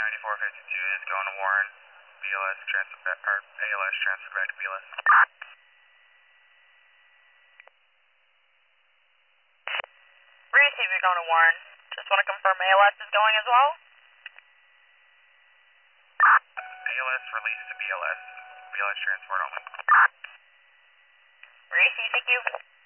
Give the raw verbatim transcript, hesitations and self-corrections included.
ninety-four fifty-two is going to Warren. B L S transfer back, or A L S transfer back to B L S. Receive, you're going to Warren. Just want to confirm A L S is going as well? A L S released to B L S. B L S transport only. Receive, thank you.